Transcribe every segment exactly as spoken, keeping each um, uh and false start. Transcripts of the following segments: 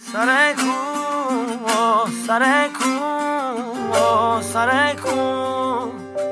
سر کو سر کو سر کو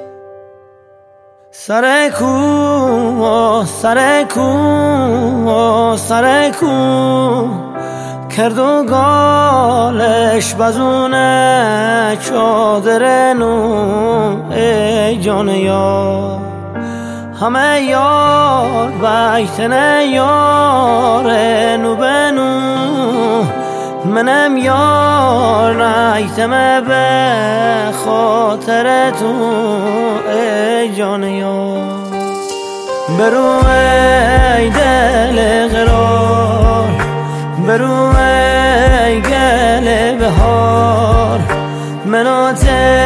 سر کو سر کو سر کو کرد و گالش بزونه چادر نو ای جان یار همه یار بیتن یار نو بنو منم یار نیتم به خاطر تو ای جان یار برو ای دل قرار برو ای گل بهار منات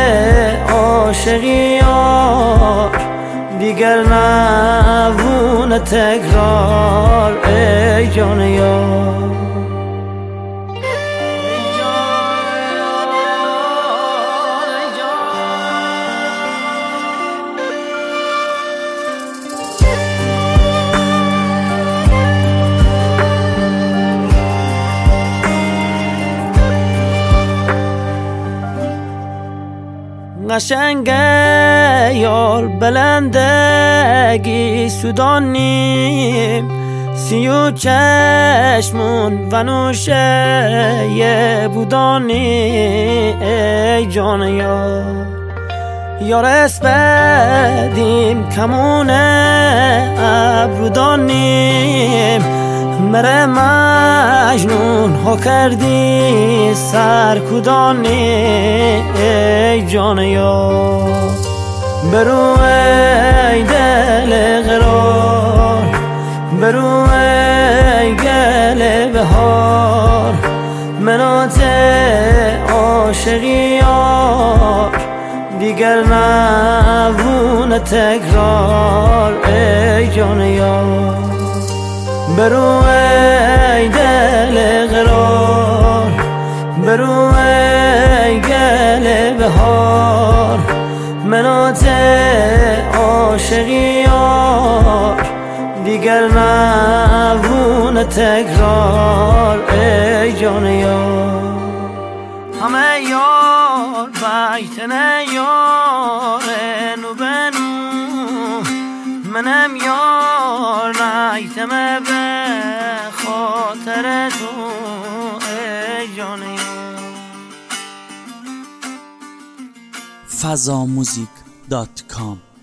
عاشقی یار دیگر نبونه تکرار ای جان یار قشنگه یار بلندگی سودانیم سی و چشمون و نوشه یه بودانی ای جان یار یار اسپدیم کمونه ابرودانیم مره مجنون ها کردی سرکودانی ای جان یار برو ای دل قرار برو ای گل بهار منات عاشقی یار دیگر نبونه تکرار ای جان یار برو ای دل قرار برو ای گل بهار منات عاشقی یار دیگر نبونه تکرار ای جان یار همه یار بیتن یار نو بنو منم یار نیتم به خاطر تو ای جان یار فضاموزیک دات کام